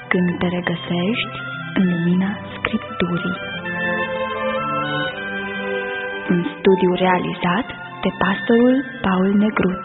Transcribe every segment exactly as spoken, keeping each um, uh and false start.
când te regăsești în lumina Scripturii. Un studiu realizat de pastorul Paul Negruț.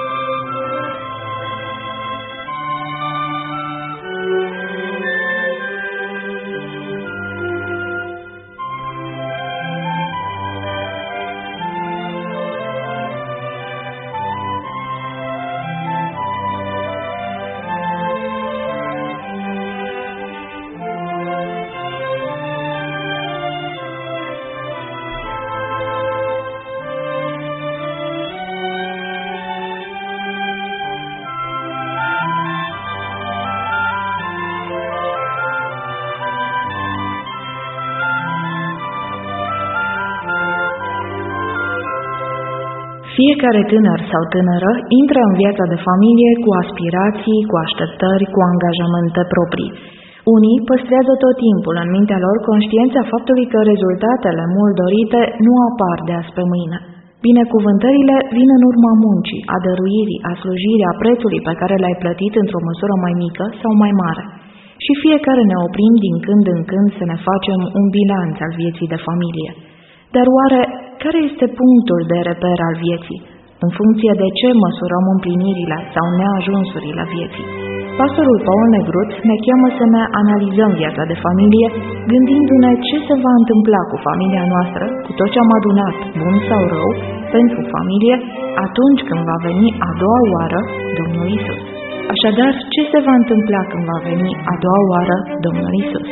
Fiecare tânăr sau tânără intră în viața de familie cu aspirații, cu așteptări, cu angajamente proprii. Unii păstrează tot timpul în mintea lor conștiința faptului că rezultatele mult dorite nu apar de azi pe mâine. Binecuvântările vin în urma muncii, a dăruirii, a slujirii, a prețului pe care l-ai plătit într-o măsură mai mică sau mai mare. Și fiecare ne oprim din când în când să ne facem un bilanț al vieții de familie. Dar oare care este punctul de reper al vieții? În funcție de ce măsurăm împlinirile sau neajunsurile vieții? Pastorul Paul Negruț ne cheamă să ne analizăm viața de familie, gândindu-ne ce se va întâmpla cu familia noastră, cu tot ce am adunat, bun sau rău, pentru familie, atunci când va veni a doua oară Domnul Isus. Așadar, ce se va întâmpla când va veni a doua oară Domnul Isus?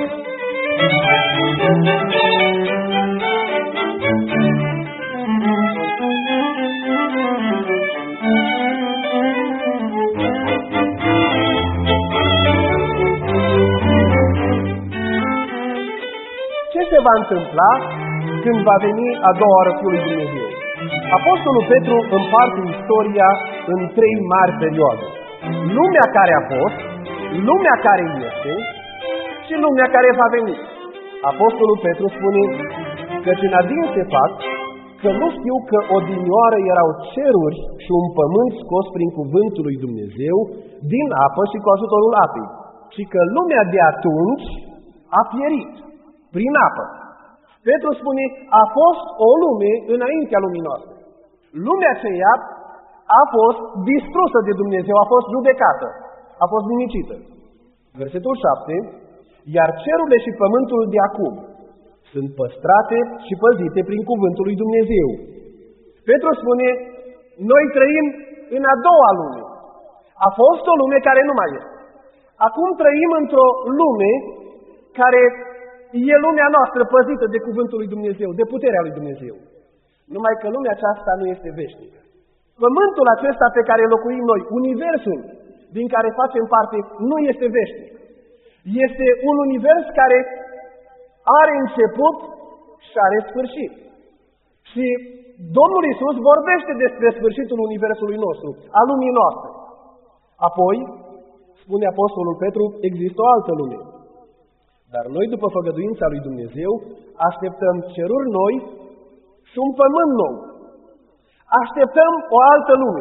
Ce se va întâmpla când va veni a doua oară Fiul lui Dumnezeu? Apostolul Petru împarte istoria în trei mari perioade. Lumea care a fost, lumea care este și lumea care va veni. Apostolul Petru spune căci în adins se fac că nu știu că odinioară erau ceruri și un pământ scos prin cuvântul lui Dumnezeu din apă și cu ajutorul apei, și că lumea de atunci a pierit prin apă. Petru spune, a fost o lume înaintea lumii noastre. Lumea aceea a fost distrusă de Dumnezeu, a fost judecată, a fost nimicită. Versetul șapte, iar cerurile și pământul de acum sunt păstrate și păzite prin cuvântul lui Dumnezeu. Petru spune, noi trăim în a doua lume. A fost o lume care nu mai este. Acum trăim într-o lume care e lumea noastră păzită de cuvântul lui Dumnezeu, de puterea lui Dumnezeu. Numai că lumea aceasta nu este veșnică. Pământul acesta pe care locuim noi, universul din care facem parte, nu este veșnic. Este un univers care are început și are sfârșit. Și Domnul Iisus vorbește despre sfârșitul universului nostru, a lumii noastre. Apoi, spune Apostolul Petru, există o altă lume. Dar noi, după făgăduința lui Dumnezeu, așteptăm ceruri noi și un pământ nou. Așteptăm o altă lume.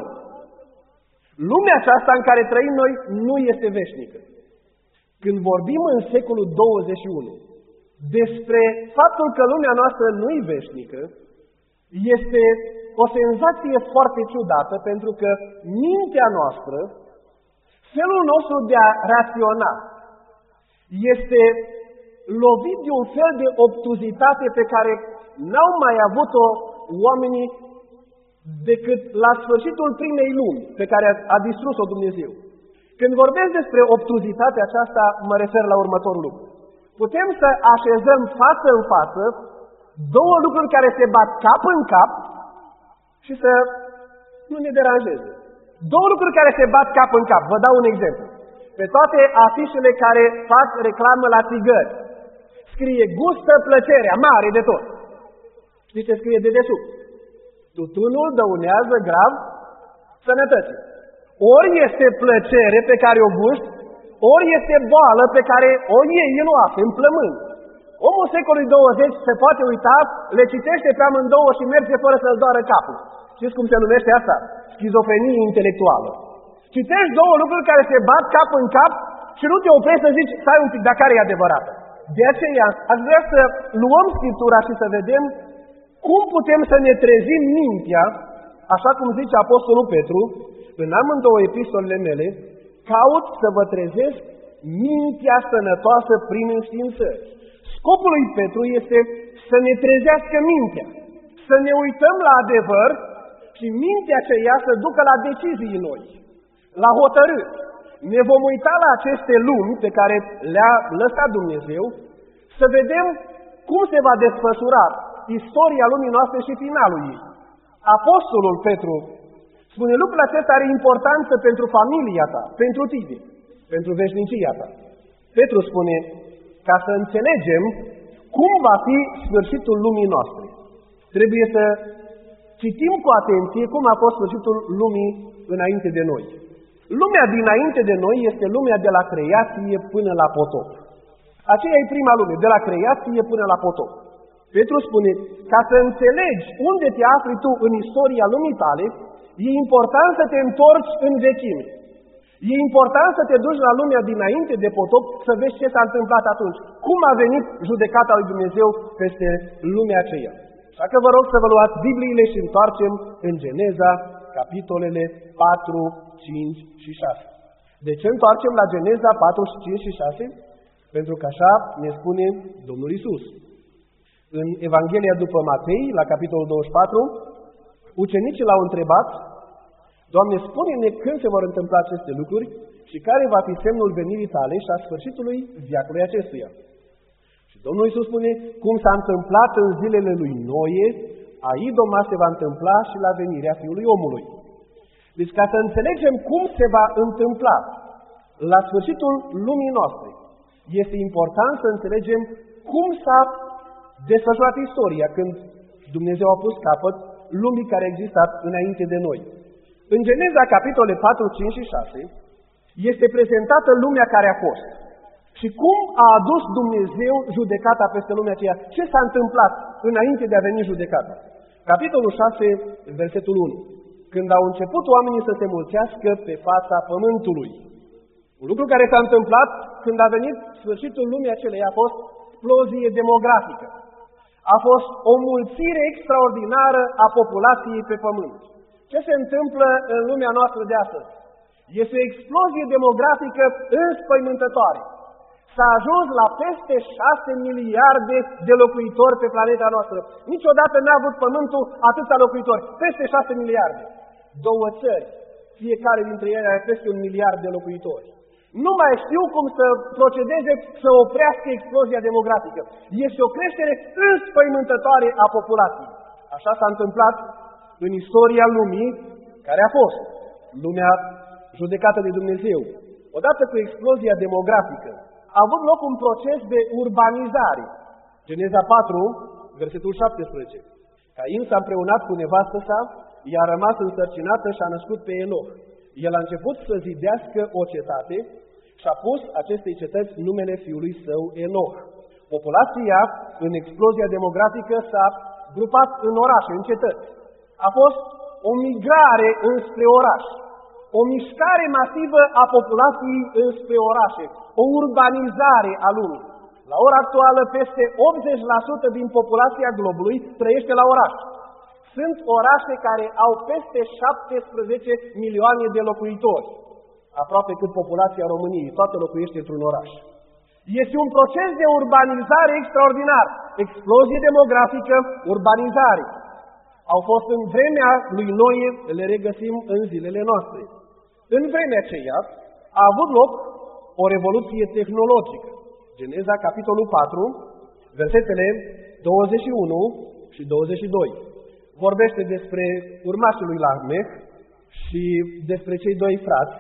Lumea aceasta în care trăim noi nu este veșnică. Când vorbim în secolul douăzeci și unu despre faptul că lumea noastră nu e veșnică, este o senzație foarte ciudată, pentru că mintea noastră, felul nostru de a raționa, este lovit de un fel de obtuzitate pe care n-au mai avut-o oamenii decât la sfârșitul primei lumi pe care a, a distrus-o Dumnezeu. Când vorbesc despre obtuzitatea aceasta, mă refer la următorul lucru. Putem să așezăm față în față două lucruri care se bat cap în cap și să nu ne deranjeze. Două lucruri care se bat cap în cap. Vă dau un exemplu. Pe toate afișele care fac reclamă la țigări, scrie gustă plăcerea, mare de tot. Știți ce scrie dedesubt? Tutunul dăunează grav sănătății. Ori este plăcere pe care o gust, ori este boală pe care o iei în oase, în plămâni. Omul secolului douăzeci se poate uita, le citește pe amândouă și merge fără să-l doară capul. Știți cum se numește asta? Schizofrenie intelectuală. Citești două lucruri care se bat cap în cap și nu te oprești să zici, stai un pic, dar care e adevărată? De aceea, aș vrea să luăm Scriptura și să vedem cum putem să ne trezim mintea, așa cum zice Apostolul Petru, în amândouă epistolele mele, caut să vă trezesc mintea sănătoasă prin înștiințări. Scopul lui Petru este să ne trezească mintea, să ne uităm la adevăr și mintea aceea să ducă la decizii noi, la hotărâri. Ne vom uita la aceste lumi pe care le-a lăsat Dumnezeu, să vedem cum se va desfășura istoria lumii noastre și finalul ei. Apostolul Petru spune lucrul acesta are importanță pentru familia ta, pentru tine, pentru veșnicia ta. Petru spune, ca să înțelegem cum va fi sfârșitul lumii noastre, trebuie să citim cu atenție cum a fost sfârșitul lumii înainte de noi. Lumea dinainte de noi este lumea de la creație până la potop. Aceea e prima lume, de la creație până la potop. Petru spune, ca să înțelegi unde te afli tu în istoria lumii tale, e important să te întorci în vechime. E important să te duci la lumea dinainte de potop să vezi ce s-a întâmplat atunci. Cum a venit judecata lui Dumnezeu peste lumea aceea. Așa că vă rog să vă luați Bibliile și întoarcem în Geneza, capitolele patru, cinci și șase. De ce întoarcem la Geneza patru, cinci și șase? Pentru că așa ne spune Domnul Iisus. În Evanghelia după Matei, la capitolul douăzeci și patru, ucenicii l-au întrebat, Doamne, spune-ne când se vor întâmpla aceste lucruri și care va fi semnul venirii tale și a sfârșitului veacului acestuia. Și Domnul Iisus spune, cum s-a întâmplat în zilele lui Noe, a idoma se va întâmpla și la venirea Fiului Omului. Deci ca să înțelegem cum se va întâmpla la sfârșitul lumii noastre, este important să înțelegem cum s-a desfășurat istoria când Dumnezeu a pus capăt lumii care a existat înainte de noi. În Geneza, capitole patru, cinci și șase, este prezentată lumea care a fost. Și cum a adus Dumnezeu judecata peste lumea aceea? Ce s-a întâmplat înainte de a veni judecata? Capitolul șase, versetul unu. Când au început oamenii să se mulțească pe fața pământului. Un lucru care s-a întâmplat când a venit sfârșitul lumii acelei a fost explozie demografică. A fost o mulțire extraordinară a populației pe pământ. Ce se întâmplă în lumea noastră de astăzi? Este o explozie demografică înspăimântătoare. S-a ajuns la peste șase miliarde de locuitori pe planeta noastră. Niciodată n-a avut pământul atâția locuitori. Peste șase miliarde. Două țări, fiecare dintre ele are peste un miliard de locuitori. Nu mai știu cum să procedeze să oprească explozia demografică. Este o creștere înspăimântătoare a populației. Așa s-a întâmplat în istoria lumii care a fost. Lumea judecată de Dumnezeu. Odată cu explozia demografică, a avut loc un proces de urbanizare. Geneza patru, versetul șaptesprezece. Cain s-a împreunat cu nevastă sa, ea a rămas însărcinată și a născut pe Enoch. El a început să zidească o cetate și a pus acestei cetăți numele fiului său Enoch. Populația, în explozia demografică, s-a grupat în orașe, în cetăți. A fost o migrare înspre oraș, o mișcare masivă a populației înspre orașe, o urbanizare a lumii. La ora actuală, peste optzeci la sută din populația globului trăiește la oraș. Sunt orașe care au peste șaptesprezece milioane de locuitori, aproape cât populația României, toată locuiește într-un oraș. Este un proces de urbanizare extraordinar, explozie demografică, urbanizare. Au fost în vremea lui Noe, le regăsim în zilele noastre. În vremea aceea a avut loc o revoluție tehnologică. Geneza, capitolul patru, versetele douăzeci și unu și douăzeci și doi. Vorbește despre urmașul lui Lamech și despre cei doi frați,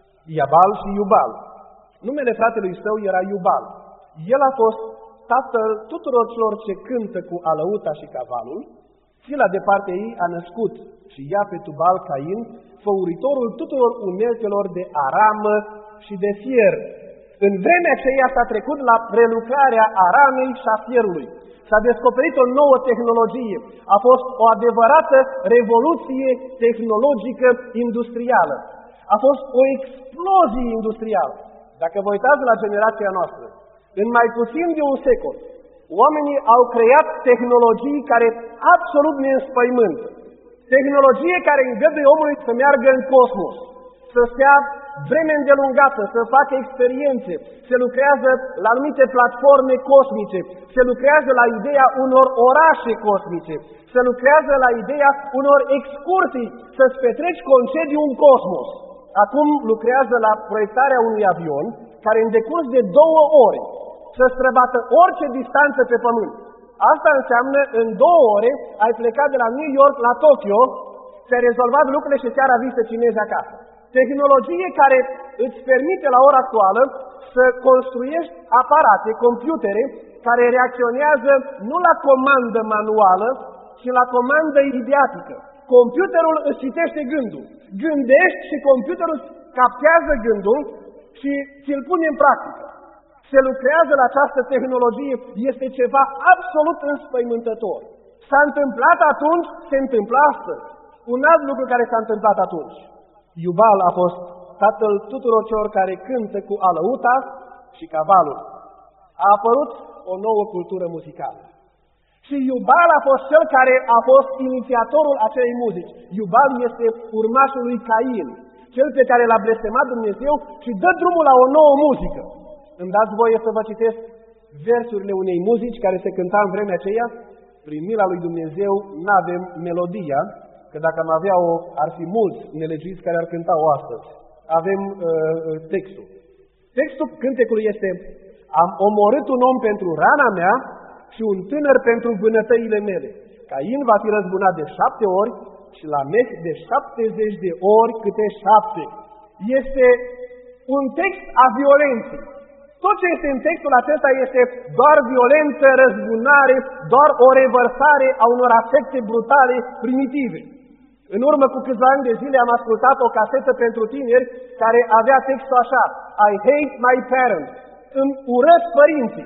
Iabal și Iubal. Numele fratelui său era Iubal. El a fost tatăl tuturor celor ce cântă cu alăuta și cavalul. Sila de partea ei a născut și ea pe Tubal Cain, făuritorul tuturor uneltelor de aramă și de fier. În vremea aceea s-a trecut la prelucrarea aramei și a fierului. S-a descoperit o nouă tehnologie. A fost o adevărată revoluție tehnologică industrială. A fost o explozie industrială. Dacă vă uitați la generația noastră, în mai puțin de un secol, oamenii au creat tehnologii care absolut ne înspăimântă. Tehnologie care îngăduie omului să meargă în cosmos, să stea vreme îndelungată, să facă experiențe, se lucrează la anumite platforme cosmice, se lucrează la ideea unor orașe cosmice, se lucrează la ideea unor excursii, să-ți petreci concediu în cosmos. Acum lucrează la proiectarea unui avion care în decurs de două ore să străbată orice distanță pe pământ. Asta înseamnă în două ore ai plecat de la New York la Tokyo, ți-ai rezolvat lucrurile și seara vii să cinezi acasă. Tehnologie care îți permite la ora actuală să construiești aparate, computere, care reacționează nu la comandă manuală, ci la comandă ideatică. Computerul îți citește gândul. Gândești și computerul captează gândul și ți-l pune în practică. Se lucrează la această tehnologie, este ceva absolut înspăimântător. S-a întâmplat atunci, se întâmplă astăzi. Un alt lucru care s-a întâmplat atunci. Iubal a fost tatăl tuturor celor care cântă cu alăuta și cavalul. A apărut o nouă cultură muzicală. Și Iubal a fost cel care a fost inițiatorul acelei muzici. Iubal este urmașul lui Cain, cel pe care l-a blestemat Dumnezeu și dă drumul la o nouă muzică. Îmi dați voie să vă citesc versurile unei muzici care se cânta în vremea aceea? Prin mila lui Dumnezeu n-avem melodia, că dacă am avea-o, ar fi mulți nelegiuiți care ar cânta-o astăzi. Avem uh, textul. Textul cântecului este: am omorât un om pentru rana mea și un tânăr pentru vânătăile mele. Cain va fi răzbunat de șapte ori și Lameh de șaptezeci de ori câte șapte. Este un text a violenței. Tot ce este în textul acesta este doar violență, răzbunare, doar o revărsare a unor afecte brutale, primitive. În urmă cu câțiva ani de zile am ascultat o casetă pentru tineri care avea textul așa: I hate my parents. Îmi urăsc părinții.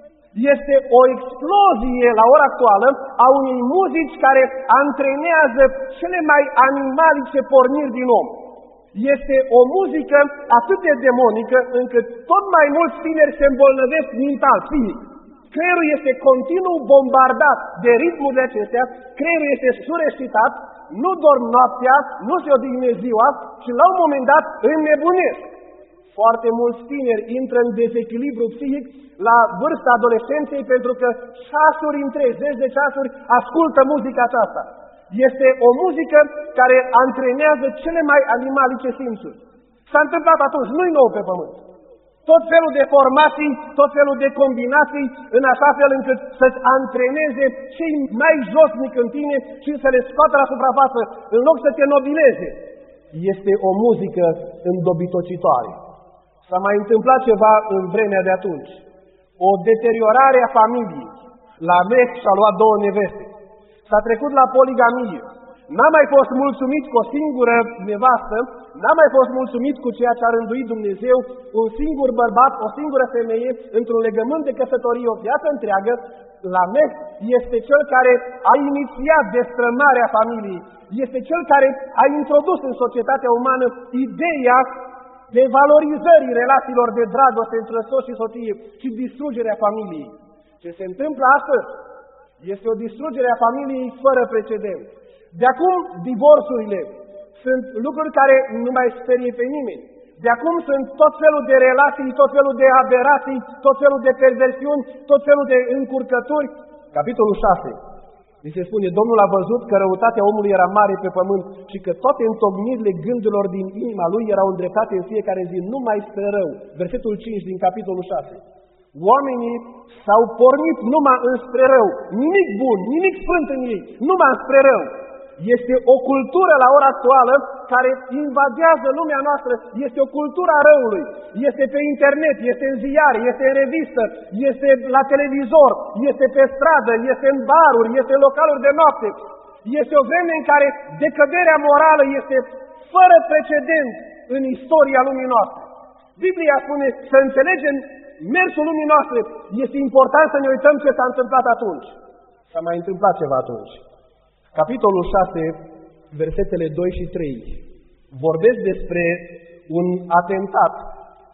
Este o explozie la ora actuală a unei muzici care antrenează cele mai animalice porniri din om. Este o muzică atât de demonică încât tot mai mulți tineri se îmbolnăvesc mental, fizic. Creierul este continuu bombardat de ritmurile acestea, creierul este sureșitat, nu dorm noaptea, nu se odihnesc ziua și la un moment dat înnebunesc. Foarte mulți tineri intră în dezechilibru psihic la vârsta adolescenței pentru că ceasuri întregi, zeci de ceasuri, ascultă muzica aceasta. Este o muzică care antrenează cele mai animalice simțuri. S-a întâmplat atunci, nu-i nou pe pământ. Tot felul de formații, tot felul de combinații, în așa fel încât să-ți antreneze cei mai josnici în tine și să le scoată la suprafață, în loc să te nobileze. Este o muzică îndobitocitoare. S-a mai întâmplat ceva în vremea de atunci. O deteriorare a familiei. Lameh și-a luat două neveste. S-a trecut la poligamie. N-a mai fost mulțumit cu o singură nevastă, n-a mai fost mulțumit cu ceea ce a rânduit Dumnezeu, un singur bărbat, o singură femeie, într-un legământ de căsătorie o viață întreagă. Lameh este cel care a inițiat destrămarea familiei, este cel care a introdus în societatea umană ideea de valorizării relațiilor de dragoste între soț și soție și distrugerea familiei. Ce se întâmplă astăzi este o distrugere a familiei fără precedent. De acum, divorțurile sunt lucruri care nu mai sperie pe nimeni. De acum sunt tot felul de relații, tot felul de aberații, tot felul de perversiuni, tot felul de încurcături. Capitolul șase. Mi se spune: Domnul a văzut că răutatea omului era mare pe pământ și că toate întocmirile gândurilor din inima lui erau îndreptate în fiecare zi numai spre rău. Versetul cinci din capitolul șase. Oamenii s-au pornit numai înspre rău. Nimic bun, nimic sfânt în ei, numai înspre rău. Este o cultură la ora actuală care invadează lumea noastră, este o cultură a răului, este pe internet, este în ziare, este în revistă, este la televizor, este pe stradă, este în baruri, este în localuri de noapte. Este o vreme în care decăderea morală este fără precedent în istoria lumii noastre. Biblia spune să înțelegem mersul lumii noastre, este important să ne uităm ce s-a întâmplat atunci. S-a mai întâmplat ceva atunci. Capitolul șase, versetele doi și trei, vorbesc despre un atentat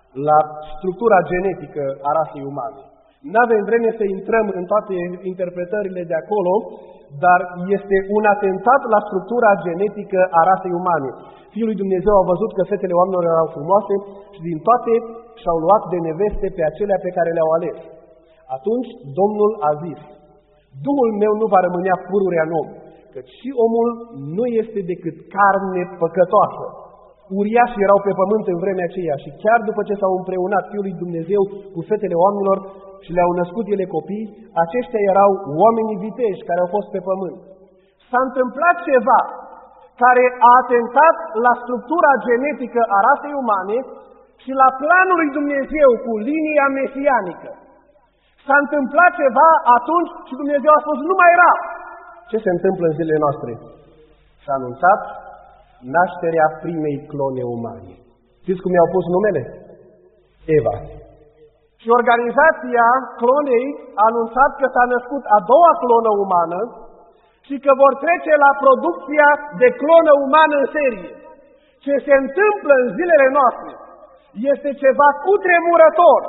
la structura genetică a rasei umane. Nu avem vreme să intrăm în toate interpretările de acolo, dar este un atentat la structura genetică a rasei umane. Fiul lui Dumnezeu a văzut că fetele oamenilor erau frumoase și din toate și-au luat de neveste pe acelea pe care le-au ales. Atunci Domnul a zis: Duhul meu nu va rămânea pururea în om, căci și omul nu este decât carne păcătoasă. Uriașii erau pe pământ în vremea aceea și chiar după ce s-au împreunat Fiul lui Dumnezeu cu fetele oamenilor și le-au născut ele copii, aceștia erau oamenii viteji care au fost pe pământ. S-a întâmplat ceva care a atentat la structura genetică a rasei umane și la planul lui Dumnezeu cu linia mesianică. S-a întâmplat ceva atunci și Dumnezeu a spus: nu mai era. Ce se întâmplă în zilele noastre? S-a anunțat nașterea primei clone umane. Știți cum i-au pus numele? Eva. Și organizația clonei a anunțat că s-a născut a doua clonă umană și că vor trece la producția de clonă umană în serie. Ce se întâmplă în zilele noastre este ceva cutremurător.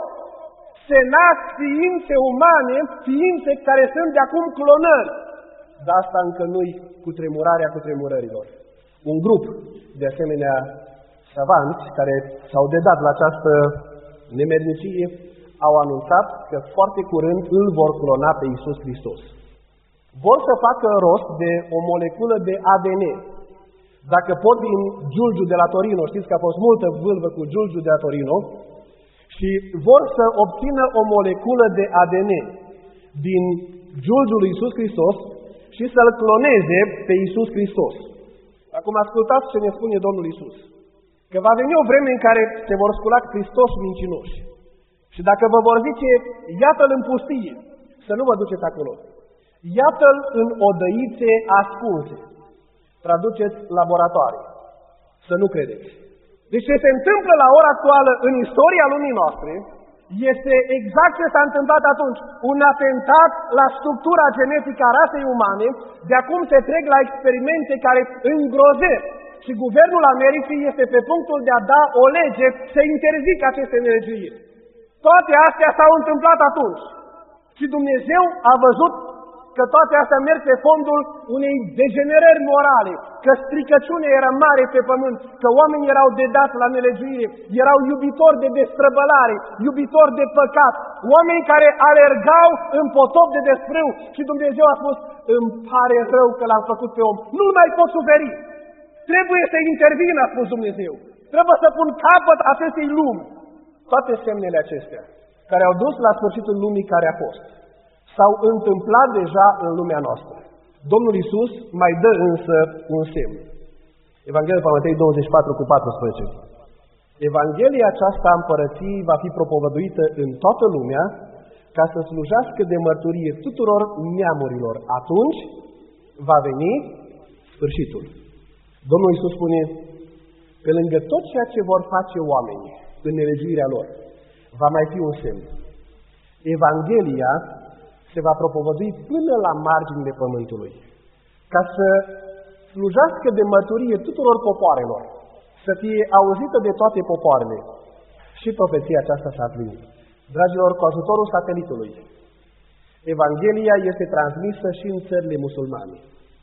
Se nasc ființe umane, ființe care sunt de acum clonări. Dar asta încă nu-i cutremurarea cutremurărilor. Un grup de asemenea savanți care s-au dedat la această nemernicie au anunțat că foarte curând îl vor clona pe Iisus Hristos. Vor să facă rost de o moleculă de A D N. Dacă pot din Giulgiu de la Torino, știți că a fost multă vâlvă cu Giulgiu de la Torino, și vor să obțină o moleculă de A D N din Giulgiul lui Iisus Hristos și să-L cloneze pe Iisus Hristos. Acum ascultați ce ne spune Domnul Iisus. Că va veni o vreme în care se vor scula Hristos mincinoși. Și dacă vă vor zice: iată-L în pustie, să nu vă duceți acolo. Iată-L în odăițe ascunse. Traduceți laboratoare. Să nu credeți. Deci ce se întâmplă la ora actuală în istoria lumii noastre este exact ce s-a întâmplat atunci. Un atentat la structura genetică a rasei umane. De acum se trec la experimente care îngrozesc. Și guvernul Americii este pe punctul de a da o lege să interzică aceste nelegiuiri. Toate astea s-au întâmplat atunci. Și Dumnezeu a văzut că toate astea merg pe fondul unei degenerări morale, că stricăciunea era mare pe pământ, că oamenii erau dedați la nelegiuire, erau iubitori de destrăbălare, iubitori de păcat, oameni care alergau în potop de desfrâu. Și Dumnezeu a spus: îmi pare rău că l-am făcut pe om, nu-l mai pot suferi. Trebuie să intervin, a spus Dumnezeu. Trebuie să pun capăt acestei lumi. Toate semnele acestea, care au dus la sfârșitul lumii care a fost, s-au întâmplat deja în lumea noastră. Domnul Iisus mai dă însă un semn. Evanghelia după Matei douăzeci și patru cu paisprezece. Evanghelia aceasta a împărăției va fi propovăduită în toată lumea ca să slujească de mărturie tuturor neamurilor. Atunci va veni sfârșitul. Domnul Iisus spune: pe lângă tot ceea ce vor face oamenii în nelegiuirea lor, va mai fi un semn. Evanghelia se va propovădui până la marginile pământului, ca să slujească de mărturie tuturor popoarelor, să fie auzită de toate popoarele. Și profeția aceasta s-a împlinit. Dragilor, cu ajutorul satelitului, Evanghelia este transmisă și în țările musulmane.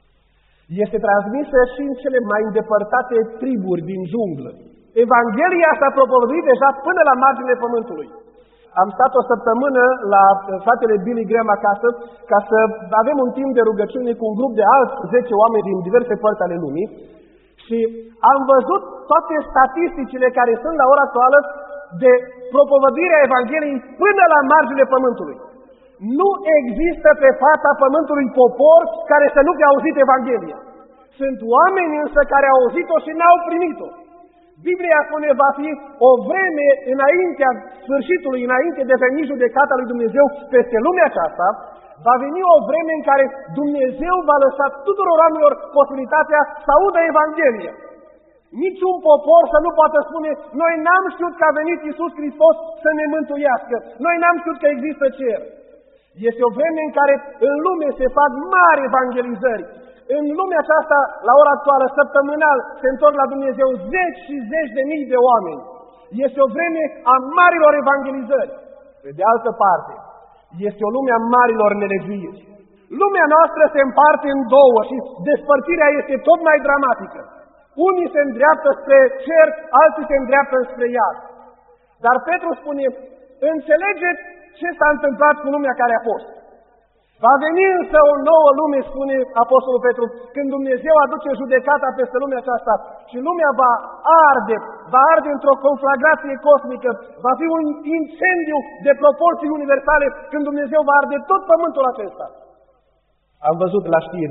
Este transmisă și în cele mai îndepărtate triburi din junglă. Evanghelia s-a propovăduit deja până la marginile pământului. Am stat o săptămână la fratele Billy Graham acasă ca să avem un timp de rugăciune cu un grup de alți zece oameni din diverse părți ale lumii și am văzut toate statisticile care sunt la ora actuală de propovăduirea Evangheliei până la marginile pământului. Nu există pe fața pământului popor care să nu fi auzit Evanghelia. Sunt oameni însă care au auzit-o și n-au primit-o. Biblia spune: va fi o vreme înaintea sfârșitului, înainte de veni judecata lui Dumnezeu peste lumea aceasta, va veni o vreme în care Dumnezeu va lăsa tuturor oamenilor posibilitatea să audă Evanghelia. Niciun popor să nu poată spune: noi n-am știut că a venit Iisus Hristos să ne mântuiască, noi n-am știut că există cer. Este o vreme în care în lume se fac mari evangelizări. În lumea aceasta, la ora actuală, săptămânal, se întorc la Dumnezeu zeci și zeci de mii de oameni. Este o vreme a marilor evangelizări. Pe de altă parte, este o lume a marilor nelegiuiri. Lumea noastră se împarte în două și despărțirea este tot mai dramatică. Unii se îndreaptă spre cer, alții se îndreaptă spre iad. Dar Petru spune, înțelegeți ce s-a întâmplat cu lumea care a fost. Va veni însă o nouă lume, spune Apostolul Petru, când Dumnezeu aduce judecata peste lumea aceasta și lumea va arde, va arde într-o conflagrație cosmică, va fi un incendiu de proporții universale când Dumnezeu va arde tot pământul acesta. Am văzut la știri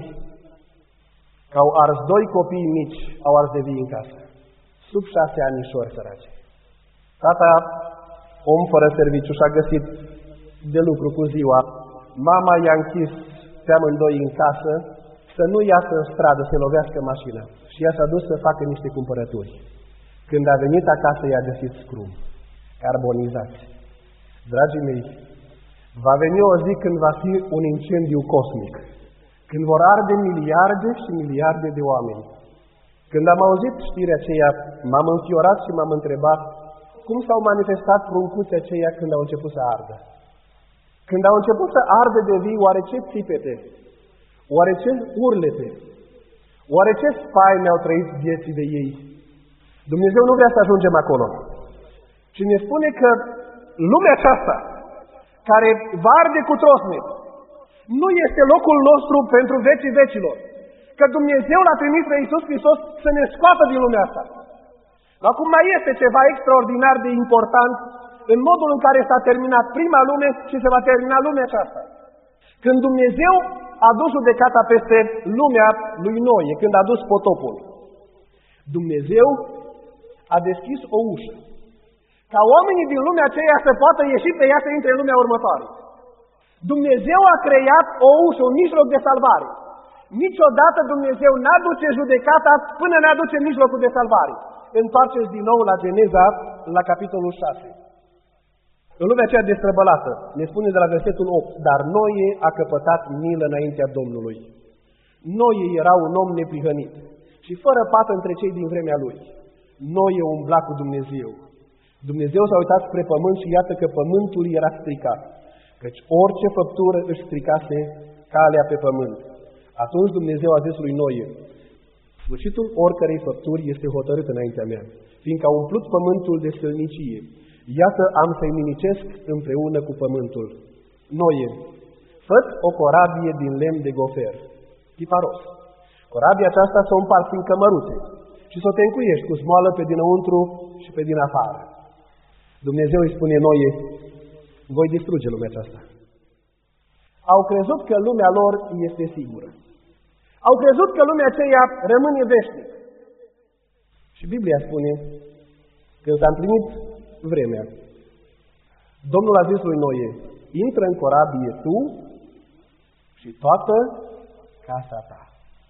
că au ars doi copii mici, au ars de vii în casă, sub șase anișori săraci. Tata, om fără serviciu, și-a găsit de lucru cu ziua. Mama i-a închis pe amândoi în casă să nu iasă în stradă, să lovească mașina. Și ea s-a dus să facă niște cumpărături. Când a venit acasă, i-a găsit scrum, carbonizați. Dragii mei, va veni o zi când va fi un incendiu cosmic, când vor arde miliarde și miliarde de oameni. Când am auzit știrea aceea, m-am înfiorat și m-am întrebat cum s-au manifestat pruncuții aceia când au început să ardă. Când au început să ardă de vii, oare ce țipete, oare ce urlete, oare ce spaime au trăit vieții de ei? Dumnezeu nu vrea să ajungem acolo. Și ne spune că lumea aceasta, care va arde cu trosnet, nu este locul nostru pentru vecii vecilor. Că Dumnezeu l-a trimis pe Iisus Hristos să ne scoată din lumea asta. Acum mai este ceva extraordinar de important în modul în care s-a terminat prima lume și se va termina lumea aceasta. Când Dumnezeu a dus judecata peste lumea lui Noe, când a dus potopul, Dumnezeu a deschis o ușă, ca oamenii din lumea aceea să poată ieși pe ea să intre în lumea următoare. Dumnezeu a creat o ușă, un mijloc de salvare. Niciodată Dumnezeu n-aduce judecata până n-aduce mijlocul de salvare. Întoarceți din nou la Geneza, la capitolul șase. În lumea aceea destrăbălată, ne spune de la versetul opt, dar Noe a căpătat milă înaintea Domnului. Noe era un om neprihănit și fără pată între cei din vremea lui. Noe umbla cu Dumnezeu. Dumnezeu s-a uitat spre pământ și iată că pământul era stricat, căci orice făptură își stricase calea pe pământ. Atunci Dumnezeu a zis lui Noe, sfârșitul oricărei făpturi este hotărât înaintea mea, fiindcă a umplut pământul de sălnicie. Iată am să-i nimicesc împreună cu pământul. Noe, fă-ți o corabie din lemn de gofer, chiparos. Corabia aceasta să o împarți în cămăruțe și să o tencuiești cu smoală pe dinăuntru și pe din afară. Dumnezeu îi spune Noe, voi distruge lumea aceasta. Au crezut că lumea lor este sigură. Au crezut că lumea aceea rămâne veșnic. Și Biblia spune, când s-a împlinit vremea, Domnul a zis lui Noe, intră în corabie tu și toată casa ta.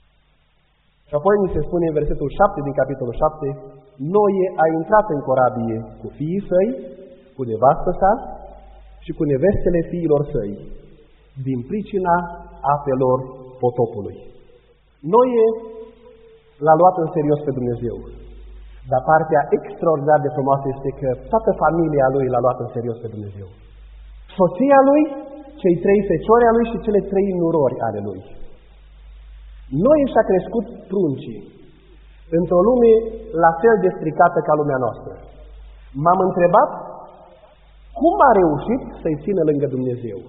Și apoi ni se spune în versetul șapte din capitolul șapte, Noe a intrat în corabie cu fiii săi, cu nevastă sa și cu nevestele fiilor săi, din pricina apelor potopului. Noe l-a luat în serios pe Dumnezeu. Dar partea extraordinar de frumoasă este că toată familia lui l-a luat în serios pe Dumnezeu. Soția lui, cei trei feciori a lui și cele trei nurori ale lui. Noe și-a crescut pruncii într-o lume la fel de stricată ca lumea noastră. M-am întrebat cum a reușit să-i țină lângă Dumnezeu.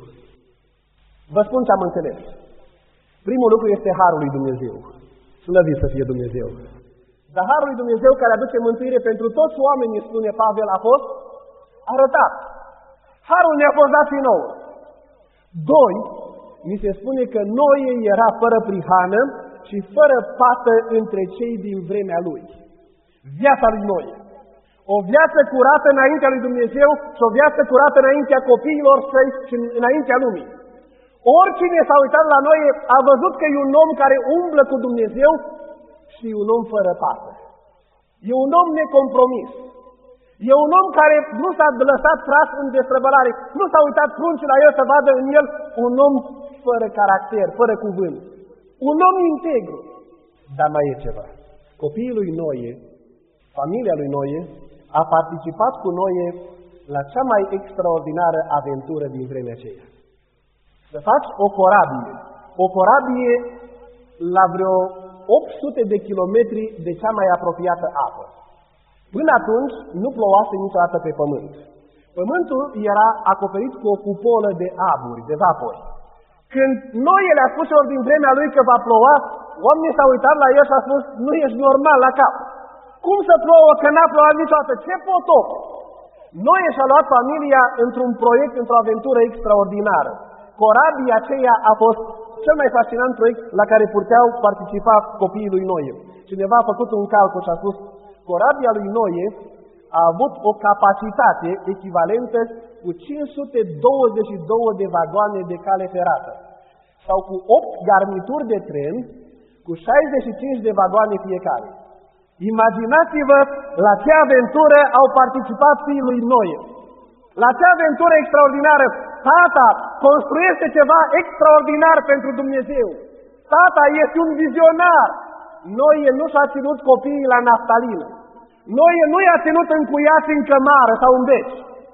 Vă spun ce am înțeles. Primul lucru este harul lui Dumnezeu. Slăvit să fie Dumnezeu. Dar harul lui Dumnezeu care aduce mântuire pentru toți oamenii, spune Pavel, a fost arătat. Harul ne-a fost dat și nouă. Doi, mi se spune că Noe era fără prihană și fără pată între cei din vremea lui. Viața lui Noe. O viață curată înaintea lui Dumnezeu și o viață curată înaintea copiilor săi și înaintea lumii. Oricine s-a uitat la Noe a văzut că e un om care umblă cu Dumnezeu și un om fără pată. E un om necompromis. E un om care nu s-a lăsat tras în destrăbălare. Nu s-a uitat pruncii la el să vadă în el un om fără caracter, fără cuvânt. Un om integru. Dar mai e ceva. Copiii lui Noe, familia lui Noe, a participat cu noi la cea mai extraordinară aventură din vremea aceea. Să faci o corabie, o corabie la vreo opt sute de kilometri de cea mai apropiată apă. Până atunci nu plouase niciodată pe pământ. Pământul era acoperit cu o cupolă de aburi, de vapori. Când Noe le-a spus ori din vremea lui că va ploua, oamenii s-au uitat la el și au spus, nu ești normal la cap. Cum să plouă că n-a plouat niciodată? Ce potop? Noe și-a luat familia într-un proiect, într-o aventură extraordinară. Corabia aceea a fost cel mai fascinant proiect la care puteau participa copiii lui Noe. Cineva a făcut un calcul și a spus, corabia lui Noe a avut o capacitate echivalentă cu cinci sute douăzeci și două de vagoane de cale ferată sau cu opt garnituri de tren cu șaizeci și cinci de vagoane fiecare. Imaginați-vă la ce aventură au participat fiii lui Noe. La ce aventură extraordinară! Tata construiește ceva extraordinar pentru Dumnezeu. Tata este un vizionar. Noe nu și-a ținut copiii la naftalină. Noe nu i-a ținut încuiați în cămară sau în beci.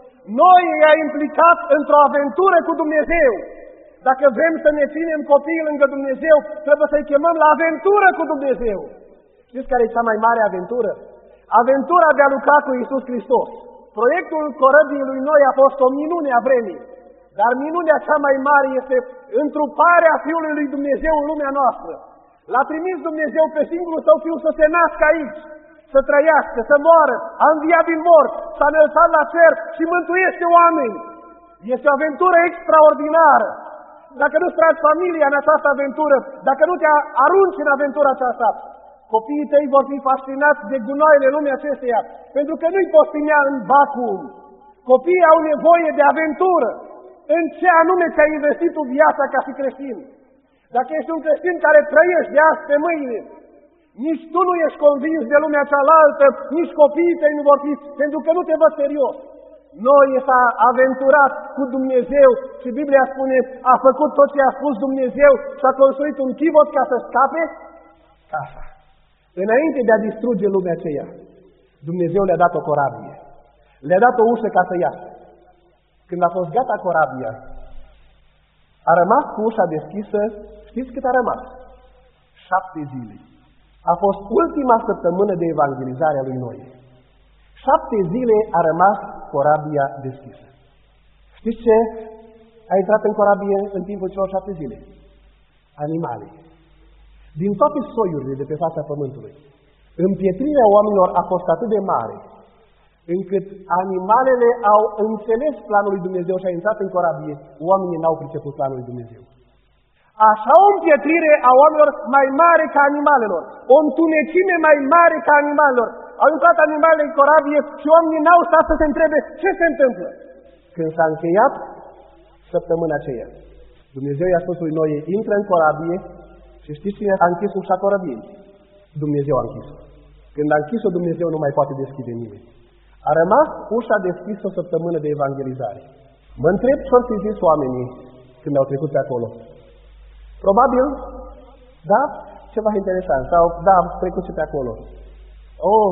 Noe i-a implicat într-o aventură cu Dumnezeu. Dacă vrem să ne ținem copiii lângă Dumnezeu, trebuie să-i chemăm la aventură cu Dumnezeu. Știți care e cea mai mare aventură? Aventura de a lucra cu Iisus Hristos. Proiectul corăbiei lui Noe a fost o minune a vremii. Dar minunea cea mai mare este întruparea Fiului lui Dumnezeu în lumea noastră. L-a trimis Dumnezeu pe singurul Său Fiu să se nască aici, să trăiască, să moară, a înviat din morți, s-a înălțat la cer și mântuiește oameni. Este o aventură extraordinară. Dacă nu-ți tragi familia în această aventură, dacă nu te arunci în aventura aceasta, copiii tăi vor fi fascinați de gunoaiele lumii acesteia, pentru că nu-i poți ținea în vacuum. Copiii au nevoie de aventură. În ce anume ți-ai investit tu viața ca și creștin? Dacă ești un creștin care trăiești de azi pe mâine, nici tu nu ești convins de lumea cealaltă, nici copiii tăi nu vor fi, pentru că nu te văd serios. Noe s-a aventurat cu Dumnezeu și Biblia spune, a făcut tot ce a spus Dumnezeu și a construit un chivot ca să scape casa. Înainte de a distruge lumea aceea, Dumnezeu le-a dat o corabie. Le-a dat o ușă ca să iasă. Când a fost gata corabia, a rămas cu ușa deschisă, știți cât a rămas? Șapte zile. A fost ultima săptămână de evangelizare a lui Noe. Șapte zile a rămas corabia deschisă. Știți ce a intrat în corabie în timpul celor șapte zile? Animale. Din toate soiurile de pe fața pământului. Împietrirea oamenilor a fost atât de mare, încât animalele au înțeles planul lui Dumnezeu și a intrat în corabie, oamenii n-au priceput planul lui Dumnezeu. Așa o împietrire a oamenilor mai mare ca animalelor, o întunecime mai mare ca animalelor. Au intrat animalele în corabie și oamenii n-au stat să se întrebe ce se întâmplă. Când s-a încheiat săptămâna aceea, Dumnezeu i-a spus lui Noe, intră în corabie și știți cine a închis ușa corabiei? Dumnezeu a închis-o. Când a închis-o, Dumnezeu nu mai poate deschide nimeni. A rămas ușa deschisă o săptămână de evangelizare. Mă întreb ce-or fi zis oamenii când au trecut pe acolo. Probabil, da, ceva interesant, sau da, am trecut și pe acolo. Oh,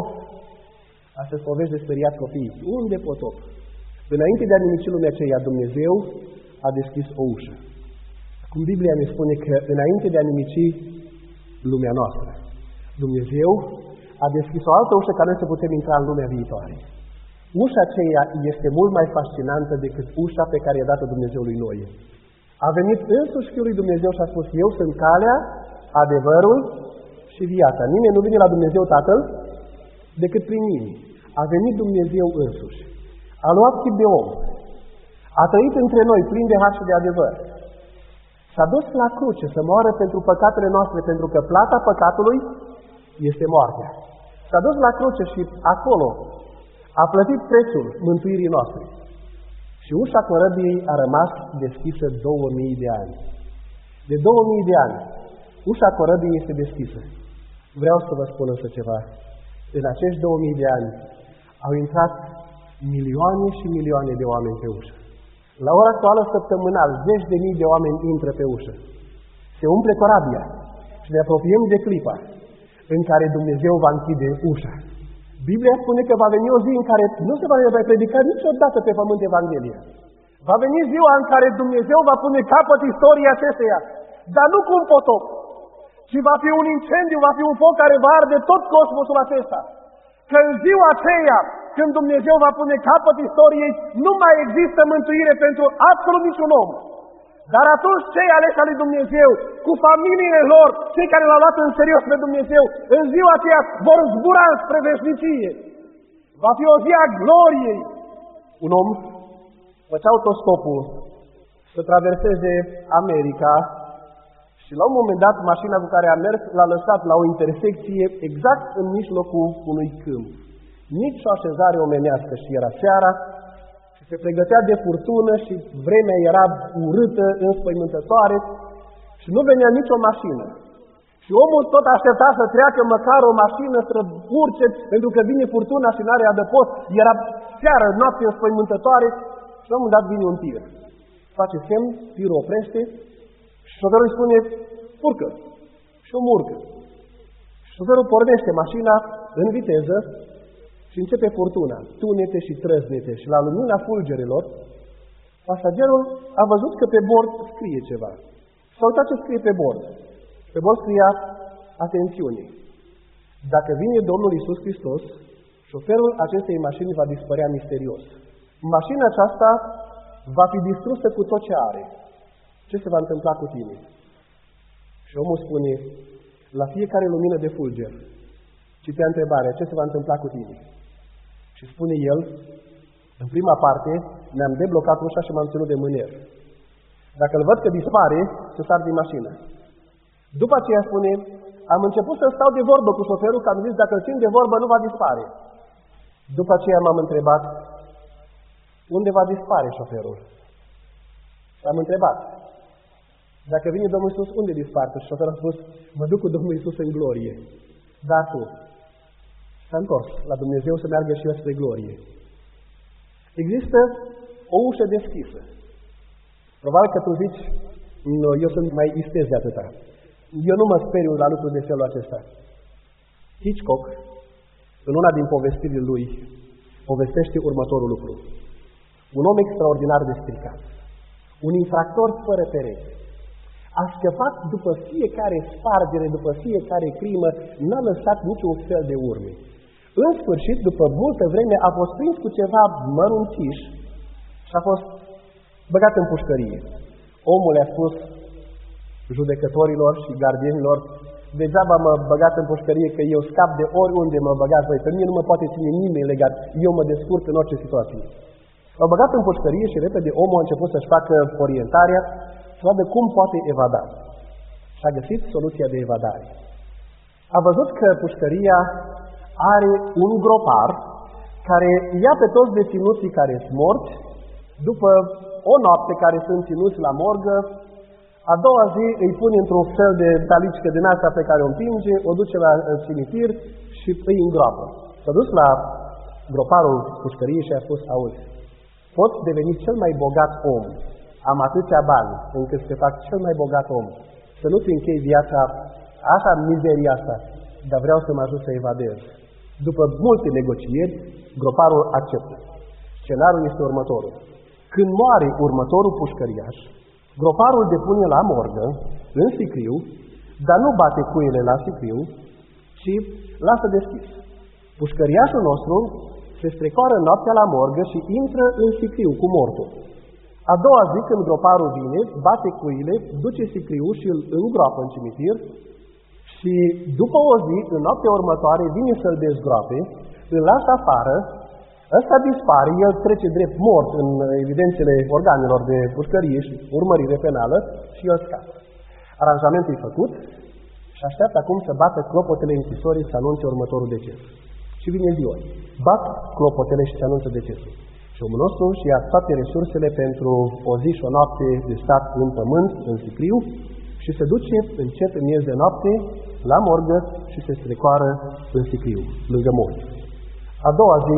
astea povești de speriat copii. Unde potop? Înainte de a nimici lumea aceea, Dumnezeu a deschis o ușă. Cum Biblia ne spune că înainte de a nimici lumea noastră, Dumnezeu a deschis o altă ușă ca noi să putem intra în lumea viitoare. Ușa aceea este mult mai fascinantă decât ușa pe care i-a dat-o Dumnezeu lui Noe. A venit însuși Fiul lui Dumnezeu și a spus, eu sunt calea, adevărul și viața. Nimeni nu vine la Dumnezeu Tatăl decât prin mine. A venit Dumnezeu însuși. A luat chip de om. A trăit între noi plin de har și de adevăr. S-a dus la cruce să moară pentru păcatele noastre, pentru că plata păcatului este moartea. S-a dus la cruce și acolo a plătit prețul mântuirii noastre. Și ușa corăbiei a rămas deschisă două mii de ani. De două mii de ani, ușa corăbiei este deschisă. Vreau să vă spun însă ceva. În acești două mii de ani au intrat milioane și milioane de oameni pe ușă. La ora actuală, săptămânal, zeci de mii de oameni intră pe ușă. Se umple corabia și ne apropiem de clipa în care Dumnezeu va închide ușa. Biblia spune că va veni o zi în care nu se va mai predica niciodată pe pământ Evanghelia. Va veni ziua în care Dumnezeu va pune capăt istoriei acesteia, dar nu cu un potop, ci va fi un incendiu, va fi un foc care va arde tot cosmosul acesta. Că în ziua aceea, când Dumnezeu va pune capăt istoriei, nu mai există mântuire pentru absolut niciun om. Dar atunci cei aleși al lui Dumnezeu, cu familiile lor, cei care l-au luat în serios pe Dumnezeu, în ziua aceea vor zbura spre veșnicie. Va fi o zi a gloriei. Un om făcea autostopul să traverseze America și la un moment dat mașina cu care a mers l-a lăsat la o intersecție exact în mijlocul unui câmp. Nici o așezare omenească și era seara și se pregătea de furtună și vremea era urâtă, înspăimântătoare și nu venea nicio mașină. Și omul tot aștepta să treacă măcar o mașină să urce pentru că vine furtuna și n-are adăpost. Era seară, noapte înspăimântătoare și la un moment dat vine un tir. Face semn, tirul oprește și șoferul îi spune, urcă. Și omul urcă. Și șoferul pornește mașina în viteză și începe furtuna, tunete și trăznete și la lumina fulgerelor, pasagerul a văzut că pe bord scrie ceva. S-a uitat ce scrie pe bord. Pe bord scria, atențiune, dacă vine Domnul Iisus Hristos, șoferul acestei mașini va dispărea misterios. Mașina aceasta va fi distrusă cu tot ce are. Ce se va întâmpla cu tine? Și omul spune, la fiecare lumină de fulger, citea întrebarea, ce se va întâmpla cu tine? Și spune el, în prima parte, ne-am deblocat ușa și m-am ținut de mâner. Dacă îl văd că dispare, să sar din mașină. După aceea spune, am început să stau de vorbă cu șoferul, că am zis, dacă îl țin de vorbă, nu va dispare. După aceea m-am întrebat, unde va dispare șoferul? Și am întrebat, dacă vine Domnul Iisus, unde dispare? Și șoferul a spus, mă duc cu Domnul Iisus în glorie. Dar tu? S-a întors la Dumnezeu să meargă și el spre glorie. Există o ușă deschisă. Probabil că tu zici, no, eu sunt mai istez de atâta. Eu nu mă speriu la lucruri de felul acesta. Hitchcock, în una din povestirile lui, povestește următorul lucru. Un om extraordinar de stricat, un infractor fără pereche, a scăpat după fiecare spargere, după fiecare crimă, n-a lăsat niciun fel de urme. În sfârșit, după multă vreme, a fost prins cu ceva mărunțiș și a fost băgat în pușcărie. Omul le-a spus judecătorilor și gardienilor, degeaba mă băgați în pușcărie că eu scap de oriunde mă băgați voi, pe mine nu mă poate ține nimeni legat, eu mă descurc în orice situație. L-au băgat în pușcărie și repede omul a început să-și facă orientarea să vadă cum poate evada. Și a găsit soluția de evadare. A văzut că pușcăria are un gropar care ia pe toți deținuții care sunt morți, după o noapte care sunt ținuți la morgă, a doua zi îi pune într-un fel de talicică din asta pe care o împinge, o duce la cimitir și îi îngroapă. S-a dus la groparul pușcăriei și a spus, auzi, poți deveni cel mai bogat om, am atâția bani încât să te fac cel mai bogat om, să nu-ți închei viața așa mizeria asta, dar vreau să mă ajut să evadez. După multe negocieri, groparul acceptă. Scenariul este următorul. Când moare următorul pușcăriaș, groparul depune la morgă, în sicriu, dar nu bate cuile la sicriu, ci lasă deschis. Pușcăriașul nostru se strecoară noaptea la morgă și intră în sicriu cu mortul. A doua zi, când groparul vine, bate cuile, duce sicriul și îl îngroapă în cimitir și după o zi, în noaptea următoare, vine să-l dezgroape, îl lasă afară, ăsta dispare, el trece drept mort în evidențele organelor de pușcărie și urmărire penală și el scapă. Aranjamentul e făcut și așteaptă acum să bată clopotele închisorii să anunțe următorul deces. Și vine ziua. Bat clopotele și se anunță decesul. Și omul nostru și ia toate resursele pentru o zi și o noapte de stat în pământ, în sicriu, și se duce încet în miez de noapte la morgă și se strecoară în sicriu, lângă mort. A doua zi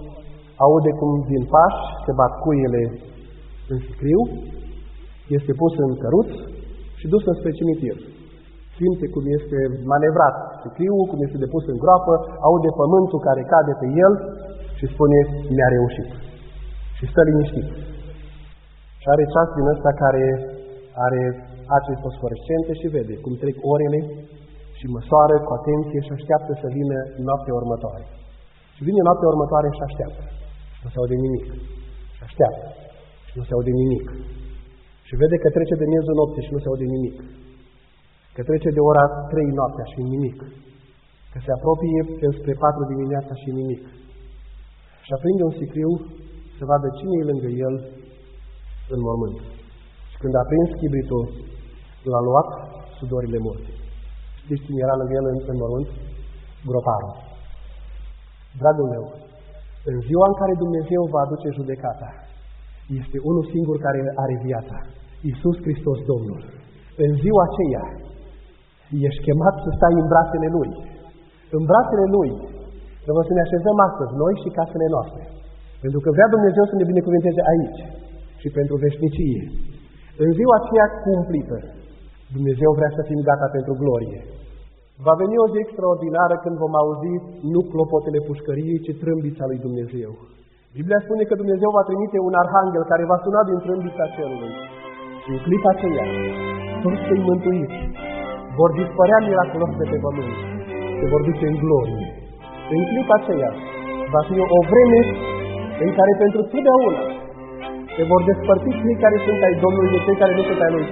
aude cum din pași se bat cuiele în sicriu, este pus în căruț și dus înspre cimitir. simte cum este manevrat sicriul, cum este depus în groapă, aude pământul care cade pe el și spune, mi-a reușit. Și stă liniștit. Și are ceas din ăsta care are ace fosforescente și vede cum trec orele și măsoară cu atenție și așteaptă să vină noaptea următoare. Și vine noaptea următoare și așteaptă. Și nu se aude nimic. Și așteaptă. Și nu se aude nimic. Și vede că trece de miezul nopții și nu se aude nimic. Că trece de ora trei noaptea și nimic. Că se apropie spre patru dimineața și nimic. Și aprinde un sicriu să vadă cine e lângă el în mormânt. Și când a prins chibritul, l-a luat sudorile morții. Știți cine era lângă el în, în mormânt? Groparul. Dragul meu, în ziua în care Dumnezeu va aduce judecata, este unul singur care are viața, Iisus Hristos Domnul. În ziua aceea, ești chemat să stai în brațele Lui. În brațele Lui, trebuie să ne așezăm astăzi, noi și casele noastre. Pentru că vrea Dumnezeu să ne binecuvânteze aici și pentru veșnicie. În ziua aceea cumplită, Dumnezeu vrea să fim gata pentru glorie. Va veni o zi extraordinară când vom auzi nu clopotele pușcăriei, ci trâmbița lui Dumnezeu. Biblia spune că Dumnezeu va trimite un arhanghel care va suna din trâmbița cerului. Și în clipa aceea, toți cei mântuiți vor dispărea miraculos de pe pământ. Se vor duce în glorie. În clipa aceea va fi o vreme în care pentru totdeauna se vor despărți cei care sunt ai Domnului de cei care nu sunt ai Lui.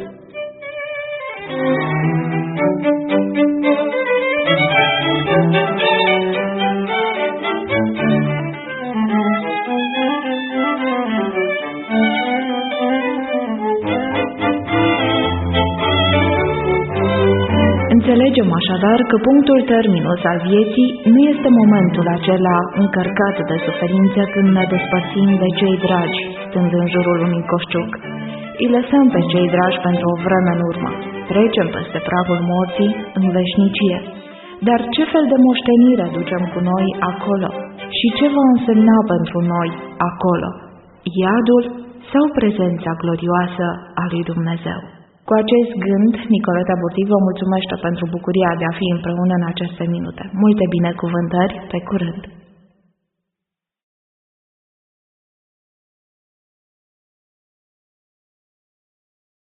Înțelegem așadar că punctul terminus al vieții nu este momentul acela încărcat de suferință când ne despărțim de cei dragi, stând în jurul unui coșciuc. Îi lăsăm pe cei dragi pentru o vreme în urmă. Trecem peste pragul morții în veșnicie. Dar ce fel de moștenire ducem cu noi acolo? Și ce va însemna pentru noi acolo? Iadul sau prezența glorioasă a lui Dumnezeu? Cu acest gând, Nicoleta Burti vă mulțumește pentru bucuria de a fi împreună în aceste minute. Multe binecuvântări, pe curând!